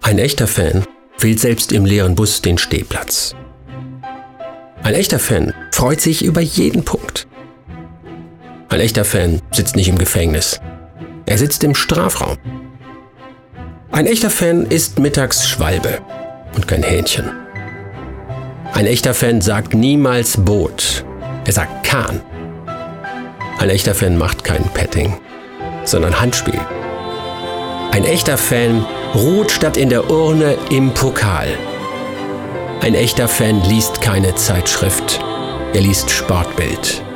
Ein echter Fan wählt selbst im leeren Bus den Stehplatz. Ein echter Fan freut sich über jeden Punkt. Ein echter Fan sitzt nicht im Gefängnis. Er sitzt im Strafraum. Ein echter Fan isst mittags Schwalbe und kein Hähnchen. Ein echter Fan sagt niemals Boot. Er sagt Kahn. Ein echter Fan macht kein Petting, sondern Handspiel. Ein echter Fan ruht statt in der Urne im Pokal. Ein echter Fan liest keine Zeitschrift. Er liest Sportbild.